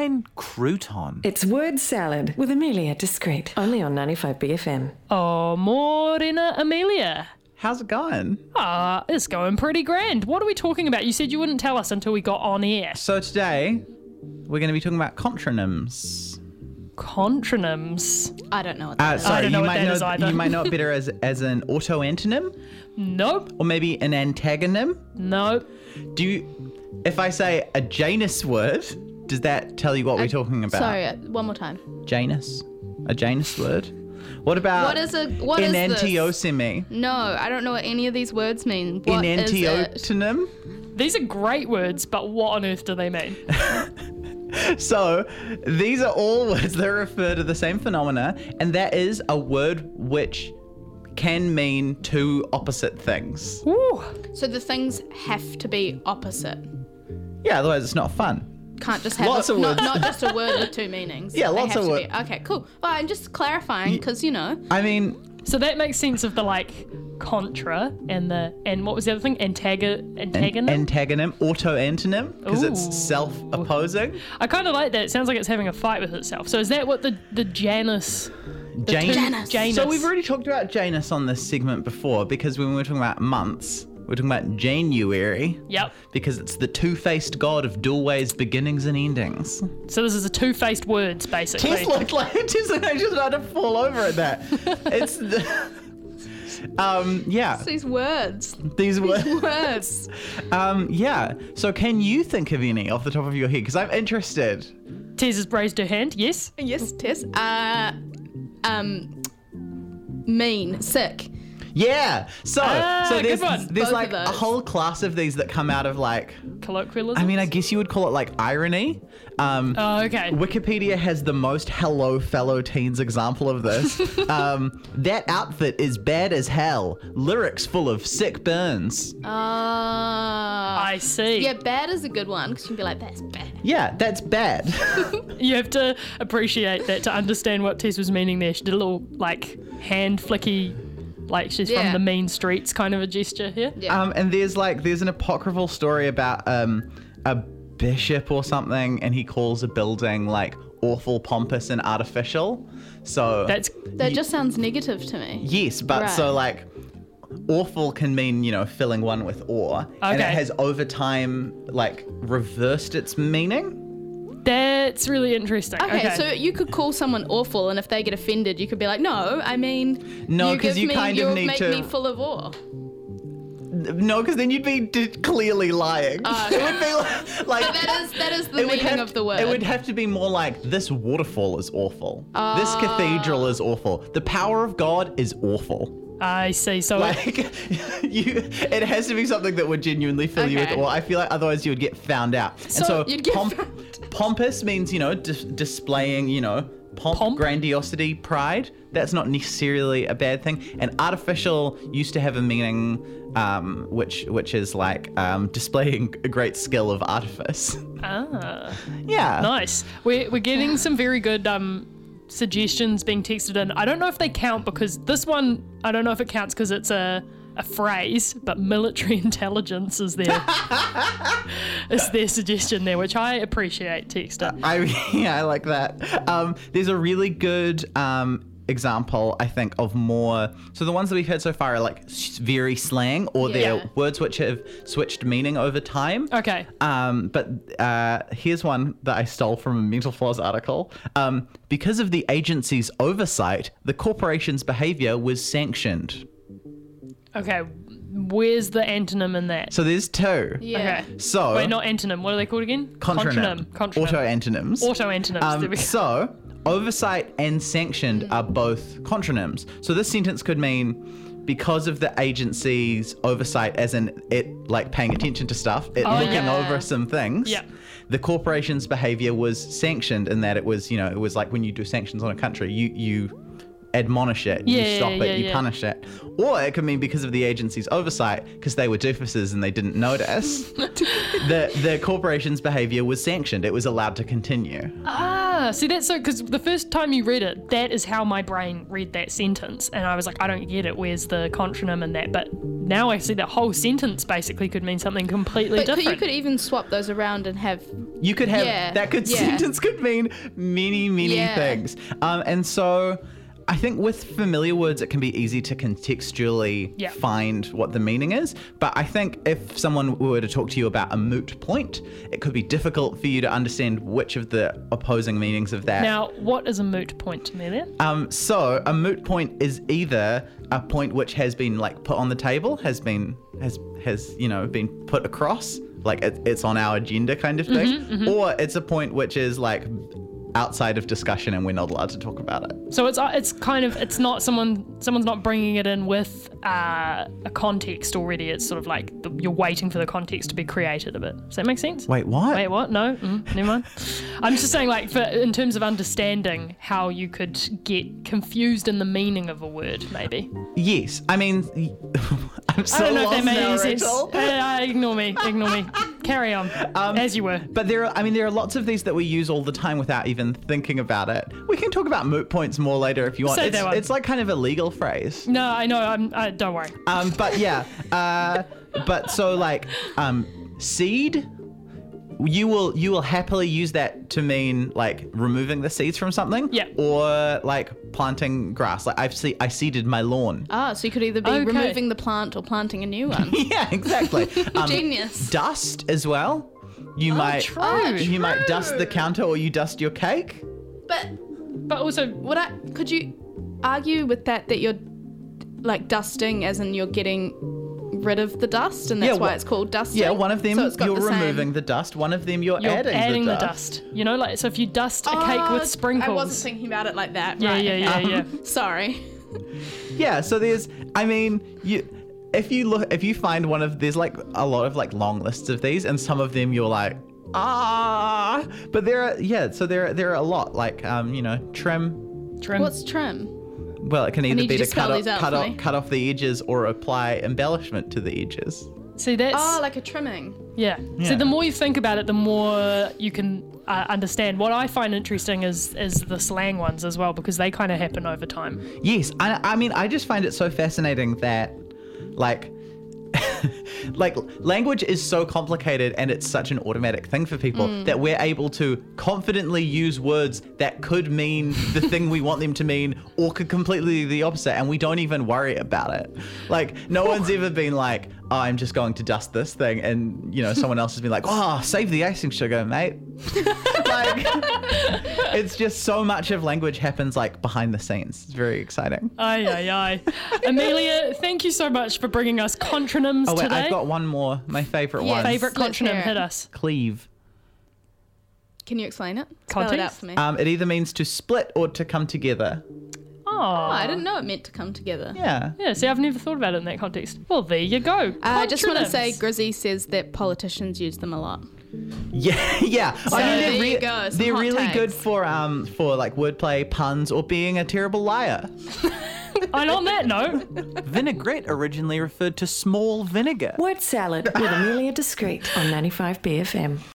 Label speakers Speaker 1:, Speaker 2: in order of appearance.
Speaker 1: Caroline Crouton.
Speaker 2: It's Word Salad with Amelia Discreet, only on 95BFM.
Speaker 3: Oh, Morena Amelia.
Speaker 1: How's it going?
Speaker 3: It's going pretty grand. What are we talking about? You said you wouldn't tell us until we got on air.
Speaker 1: So today, we're going to be talking about contronyms.
Speaker 3: Contronyms?
Speaker 4: I don't know what that is.
Speaker 1: Sorry,
Speaker 3: I don't know what that is either.
Speaker 1: You might know it better as an autoantonym,
Speaker 3: Nope.
Speaker 1: or maybe an antagonym.
Speaker 3: Nope.
Speaker 1: If I say a Janus word, does that tell you what we're talking about?
Speaker 4: Sorry, one more time.
Speaker 1: Janus? A Janus word? What about
Speaker 4: What is this?
Speaker 1: enantiosemi?
Speaker 4: No, I don't know what any of these words mean. What is it?
Speaker 1: Enantiotonym?
Speaker 3: These are great words, but what on earth do they mean?
Speaker 1: So, these are all words that refer to the same phenomena, and that is a word which can mean two opposite things.
Speaker 3: Ooh.
Speaker 4: So the things have to be opposite.
Speaker 1: Yeah, otherwise it's not fun.
Speaker 4: Can't just have
Speaker 1: Lots of
Speaker 4: not,
Speaker 1: words.
Speaker 4: not just a word with two meanings.
Speaker 1: Yeah,
Speaker 4: They
Speaker 1: lots
Speaker 4: have
Speaker 1: of
Speaker 4: to
Speaker 1: words.
Speaker 4: be. Okay, cool. Well, I'm just clarifying because,
Speaker 1: I mean,
Speaker 3: So that makes sense of the contra and what was the other thing? Antagonym?
Speaker 1: antagonym, autoantonym, because
Speaker 3: Ooh.
Speaker 1: it's self-opposing.
Speaker 3: I kind of like that. It sounds like it's having a fight with itself. So is that what the Janus...
Speaker 1: Janus.
Speaker 3: Janus.
Speaker 1: So we've already talked about Janus on this segment before, because when we were talking about months, we were talking about January.
Speaker 3: Yep.
Speaker 1: Because it's the two-faced god of dual ways, beginnings and endings.
Speaker 3: So this is a two-faced words, basically.
Speaker 1: Tess looked like just about to fall over at that. It's yeah.
Speaker 4: these words.
Speaker 1: These words.
Speaker 4: Words.
Speaker 1: Yeah. So can you think of any off the top of your head? Because I'm interested.
Speaker 3: Tez has raised her hand, yes?
Speaker 4: Yes, Tess. Mean, sick.
Speaker 1: Yeah. So
Speaker 3: good one.
Speaker 1: there's
Speaker 4: Both
Speaker 1: like
Speaker 4: of
Speaker 1: a
Speaker 4: those.
Speaker 1: whole class of these that come out of
Speaker 3: Colloquialism?
Speaker 1: I mean, I guess you would call it like irony.
Speaker 3: Oh, okay.
Speaker 1: Wikipedia has the most hello fellow teens example of this. That outfit is bad as hell. Lyrics full of sick burns.
Speaker 3: I see.
Speaker 4: Yeah, bad is a good one because you can be like, that's bad.
Speaker 1: Yeah, that's bad.
Speaker 3: You have to appreciate that to understand what Tess was meaning there. She did a little, hand flicky, she's from
Speaker 4: Yeah.
Speaker 3: the mean streets kind of a gesture here.
Speaker 4: Yeah.
Speaker 1: And there's an apocryphal story about a bishop or something, and he calls a building awful, pompous, and artificial. So
Speaker 4: That just sounds negative to me.
Speaker 1: yes, but
Speaker 4: Right.
Speaker 1: so awful can mean filling one with awe, and it
Speaker 3: Okay.
Speaker 1: has over time reversed its meaning.
Speaker 3: That's really interesting.
Speaker 4: Okay, so you could call someone awful, and if they get offended, you could be like, no, I mean,
Speaker 1: No, 'cause you kind of need
Speaker 4: make
Speaker 1: to-
Speaker 4: me full of awe.
Speaker 1: No, because then you'd be clearly lying. It would be like
Speaker 4: But that is the
Speaker 1: it would
Speaker 4: meaning
Speaker 1: have-
Speaker 4: of the word.
Speaker 1: It would have to be more like, this waterfall is awful. This cathedral is awful. The power of God is awful.
Speaker 3: I see. So
Speaker 1: It has to be something that would genuinely fill you with
Speaker 4: Okay.
Speaker 1: awe. I feel like otherwise you would get found out.
Speaker 4: So you'd get found out.
Speaker 1: Pompous means, displaying, pomp, grandiosity, pride. That's not necessarily a bad thing. And artificial used to have a meaning, which is displaying a great skill of artifice. Yeah.
Speaker 3: nice. We're getting some very good suggestions being texted in. I don't know if they count because this one, I don't know if it counts because it's a phrase, but military intelligence is their suggestion there, which I appreciate, texter.
Speaker 1: I like that. There's a really good example, I think, of more. So the ones that we've heard so far are very slang, or they're words which have switched meaning over time.
Speaker 3: Okay.
Speaker 1: But here's one that I stole from a Mental Floss article. Because of the agency's oversight, the corporation's behavior was sanctioned.
Speaker 3: Okay. Where's the antonym in that?
Speaker 1: So there's two.
Speaker 4: Yeah.
Speaker 3: Okay.
Speaker 1: So
Speaker 3: Wait, not antonym. What are they called again?
Speaker 1: Contronym.
Speaker 3: Contronym.
Speaker 1: Auto-antonyms.
Speaker 3: Auto-antonyms. There we go.
Speaker 1: So oversight and sanctioned are both contronyms. So this sentence could mean because of the agency's oversight, as in it paying attention to stuff, it looking
Speaker 4: yeah.
Speaker 1: over some things.
Speaker 3: Yeah.
Speaker 1: The corporation's behavior was sanctioned in that it was, it was like when you do sanctions on a country, you admonish it,
Speaker 3: Yeah,
Speaker 1: you stop
Speaker 3: yeah,
Speaker 1: it, you
Speaker 3: yeah.
Speaker 1: punish it. Or it could mean because of the agency's oversight, because they were doofuses and they didn't notice, the corporation's behavior was sanctioned. It was allowed to continue.
Speaker 3: See, that's so, because the first time you read it, that is how my brain read that sentence. And I was like, I don't get it. Where's the contronym in that? But now I see that whole sentence basically could mean something completely
Speaker 4: But
Speaker 3: different.
Speaker 4: you could even swap those around and have.
Speaker 1: You could have
Speaker 4: Yeah,
Speaker 1: that good
Speaker 4: yeah.
Speaker 1: sentence could mean many
Speaker 4: Yeah.
Speaker 1: things. And so I think with familiar words, it can be easy to contextually
Speaker 3: Yeah.
Speaker 1: find what the meaning is. But I think if someone were to talk to you about a moot point, it could be difficult for you to understand which of the opposing meanings of that.
Speaker 3: Now, what is a moot point, Amelia?
Speaker 1: So a moot point is either a point which has been like put on the table, has been put across, like it's on our agenda kind of thing, or it's a point which is like outside of discussion and we're not allowed to talk about it.
Speaker 3: So it's kind of, it's not someone's not bringing it in with a context already. It's sort of like you're waiting for the context to be created a bit. Does that make sense?
Speaker 1: Wait, what?
Speaker 3: Wait, what? No, never mind. I'm just saying, like, in terms of understanding how you could get confused in the meaning of a word, maybe.
Speaker 1: Yes, I mean, I'm so
Speaker 3: I don't know if
Speaker 1: lost
Speaker 3: that made
Speaker 1: now,
Speaker 3: any sense.
Speaker 1: Rachel.
Speaker 3: Ignore me. Carry on, as you were.
Speaker 1: But there are lots of these that we use all the time without even thinking about it. We can talk about moot points more later if you want.
Speaker 3: Say that one.
Speaker 1: It's like kind of a legal phrase.
Speaker 3: No, I know. Don't worry.
Speaker 1: But yeah, but so like seed, you will happily use that to mean like removing the seeds from something.
Speaker 3: Yeah.
Speaker 1: Or like planting grass. Like I seeded my lawn.
Speaker 4: So you could either be
Speaker 3: Okay.
Speaker 4: removing the plant or planting a new one.
Speaker 1: Yeah, exactly.
Speaker 4: Genius.
Speaker 1: Dust as well. You might
Speaker 3: true.
Speaker 1: you might dust the counter or you dust your cake.
Speaker 3: But also,
Speaker 4: Could you argue with that you're like dusting as in you're getting rid of the dust and that's
Speaker 1: Yeah,
Speaker 4: why it's called dusting?
Speaker 1: Yeah, one of them
Speaker 4: So it's got
Speaker 1: you're
Speaker 4: the same-
Speaker 1: removing the dust. One of them you're
Speaker 3: adding the dust. You know, like, so if you dust a cake with sprinkles.
Speaker 4: I wasn't thinking about it like that.
Speaker 3: Yeah,
Speaker 4: right,
Speaker 3: yeah,
Speaker 4: okay.
Speaker 3: yeah.
Speaker 4: Sorry.
Speaker 1: Yeah, so there's, I mean, if you find one of, there's like a lot of like long lists of these, and some of them you're like, but there are a lot like, trim.
Speaker 4: What's trim?
Speaker 1: Well, it can either
Speaker 4: need
Speaker 1: be
Speaker 4: you
Speaker 1: to
Speaker 4: to spell these out for me.
Speaker 1: cut off the edges or apply embellishment to the edges.
Speaker 3: See, that's
Speaker 4: Like a trimming.
Speaker 3: yeah.
Speaker 1: Yeah.
Speaker 3: So the more you think about it, the more you can understand. What I find interesting is the slang ones as well, because they kind of happen over time.
Speaker 1: Yes, I mean, I just find it so fascinating that, like, like language is so complicated and it's such an automatic thing for people that we're able to confidently use words that could mean the thing we want them to mean or could completely the opposite, and we don't even worry about it. Like, no one's ever been like, oh, I'm just going to dust this thing, and someone else has been like, oh, save the icing sugar, mate. Like, it's just so much of language happens like behind the scenes. It's very exciting.
Speaker 3: Aye. Amelia, thank you so much for bringing us contronyms
Speaker 1: Oh wait,
Speaker 3: today.
Speaker 1: I've got one more. My favorite
Speaker 4: Yeah,
Speaker 1: one.
Speaker 3: Favorite
Speaker 4: Let's hear
Speaker 3: contronym,
Speaker 4: it.
Speaker 3: hit us.
Speaker 1: Cleave.
Speaker 4: Can you explain it? Spell it out
Speaker 3: Context?
Speaker 4: for me.
Speaker 1: It either means to split or to come together.
Speaker 3: Oh,
Speaker 4: I didn't know it meant to come together.
Speaker 1: Yeah.
Speaker 3: yeah. See, I've never thought about it in that context. Well, there you go.
Speaker 4: I just want to
Speaker 3: Contronyms.
Speaker 4: say Grizzy says that politicians use them a lot.
Speaker 1: Yeah.
Speaker 4: So there you go, some
Speaker 1: they're
Speaker 4: hot
Speaker 1: really good
Speaker 4: takes.
Speaker 1: for like wordplay, puns, or being a terrible liar.
Speaker 3: And on that note,
Speaker 1: Vinaigrette originally referred to small vinegar.
Speaker 2: Word salad with Amelia Discreet on 95 BFM.